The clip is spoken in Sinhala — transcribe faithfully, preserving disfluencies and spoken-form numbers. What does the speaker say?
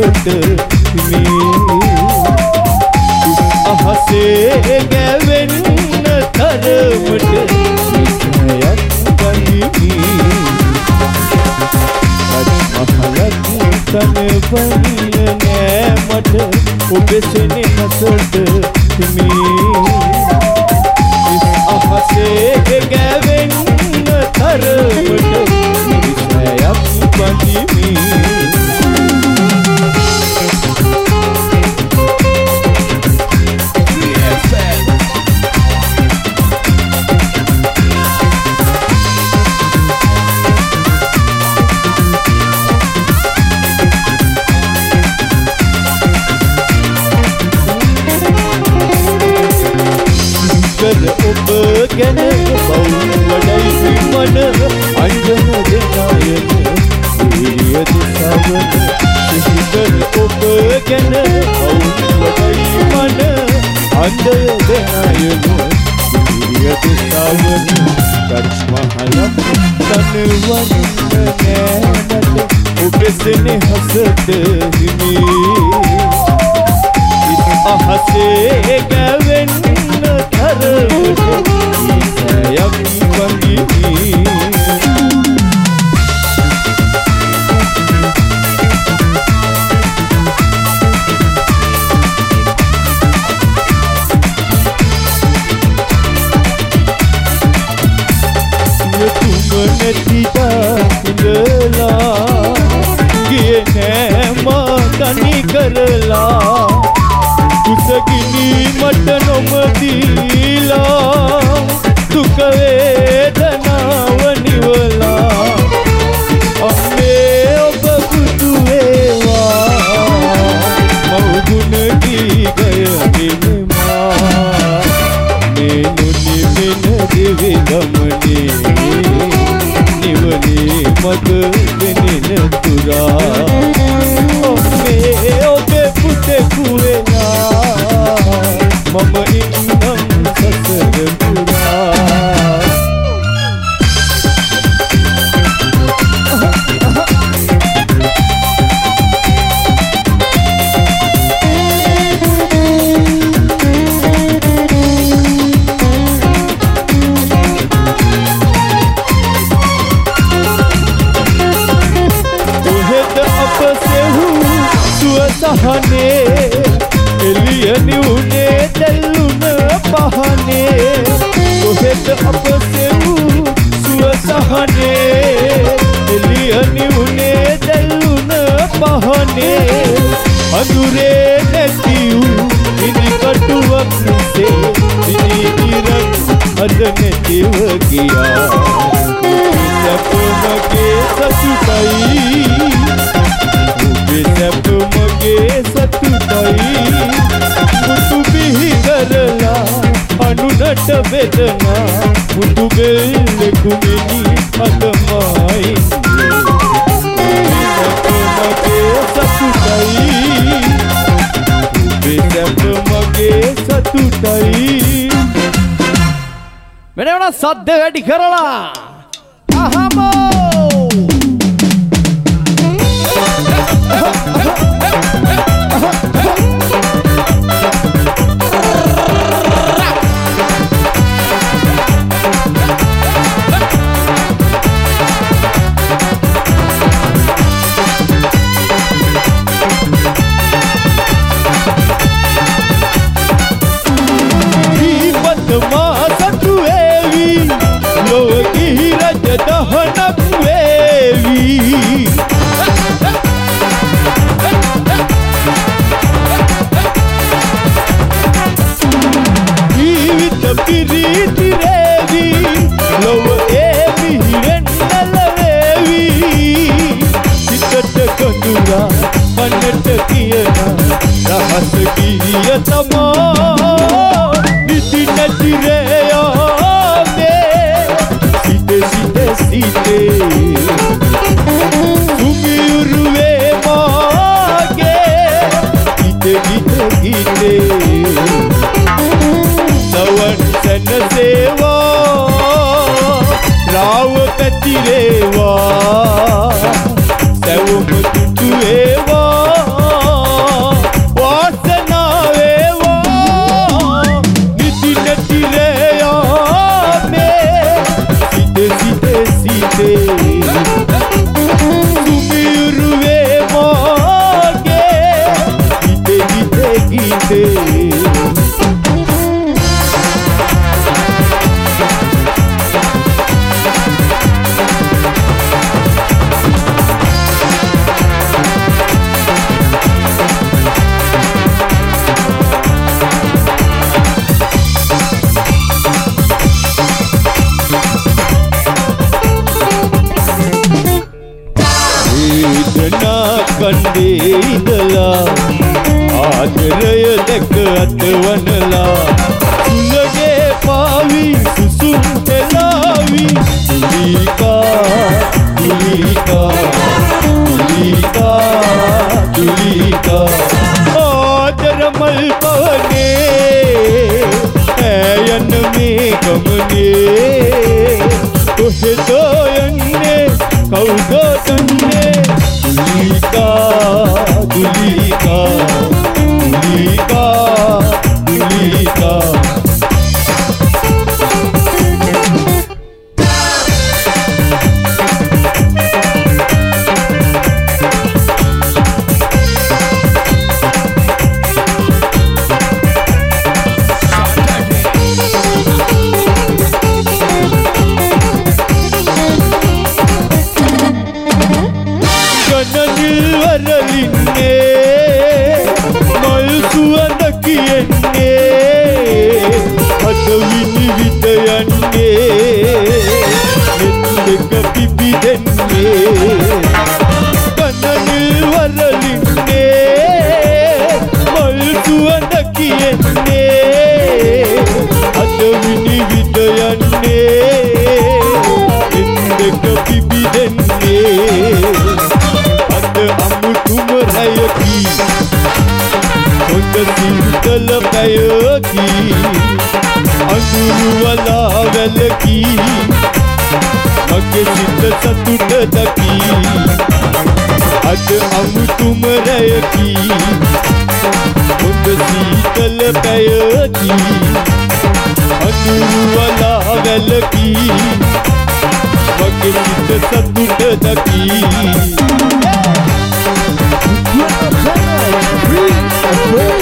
හසට මේ අහසේ ගැවෙන්න තරමට විසයක් ගනිමි මහලක් තනවන්න නෑ මට ඔබෙසෙනේ හසට මේ අහසේ ගැවෙන්න තරමට විසයක් ගනිමි ඔබ ගැන බවුවඩයි මන අංජන දෙනායන වීරිය දිසාවන සිහිකර ඔබ ගැන බවුවඩයි මන අංජය දෙනායන වීරිය දිසාවන කච්මහලක් තනවන්න නෑමට ඔබෙසෙනේ හසට හිමි අහසේ ගැවෙන්න තරමට විසයක් ගනිමි නැතිදා ඉඳලා ගියේ නෑ මා තනි කරලා කුසගිනි මට නොමදීලා දුක වේදනාව නිවලා අම්මේ ඔබ බුදු වේවා මවුගුණ ගීගයගෙන මා මේ නුනිවෙන දිවි ගමනේ නිවනේ මග වෙනෙන තුරා අම්මේ ඔබේ පුතෙකු වෙලා මම ඉන්නම් සසර පුරා සහනේ එළිය නිවුනේ දැල්ලුන පහනේ කොහෙද අප සෙවූ සුව සහනේ එළිය නිවුනේ දැල්ලුන පහනේ අඳුරේ නැති වූ ඉදිකටුවක් නිසේ ඉදිරිරක් අද නැතිව ගියා සැපමගේ සතුටයි සැප මගේ සතුටයි මුතු බිහි කරලා අනුනට වේදනා මුතු බෙල්ල කුමිනි අතමයි සැප මගේ සතුටයි සැප මගේ සතුටයි මෙන්න සද්ද වැඩි කරලා අහමෝ දහනක් වේවි ජීවිත පිරීති රේවි ලොව ඒවි හිරෙන්නල වේවි සිතට කඳුරා පන්නට කියන රහස ගිය තමා නිති නැති රේයාමේ සිටේ සුමියුරුවේ මාගේ ගීත ගීත ගීතේ සවන් සැනසේවා රාව පැතිරේවා සැවුම තුටුවේවා සිතේ සුමියුරුවේ මගේ හිතේ හිතේ ගීතේ කණ්ඩේ ඉඳලා ආදරය දැක අතවනලා සුලගේ පාවි සුසුම් තෙලාවි දුලිකා දුලිකා දුලිකා දුලිකා ආදර මල් පවනේ ඇයන මේ ගමනේ කොහෙද යන්නේ කවුද දන්නේ Dulika, Dulika, Dulika, Dulika. වරලින්නේ මල් සුවඳ කියන්නේ අත විනිවිද යන්නේ නෙත් දෙක පිපිදෙන්නේ කනනිල් වරලින්නේ මල් සුවඳ කියන්නේ අත විනිවිද යන්නේ නෙත් දෙක පිපිදෙන්නේ අමුතුම රැයකි හොඳ සිතල පැයකි අඳුරු වලා වැලකි මගේ සිත සතුට දකි අද අමුතුම රැයකි හොඳ සිතල පැයකි අඳුරු වලා වැලකි මගේ සිත සතුට දකි Free and free.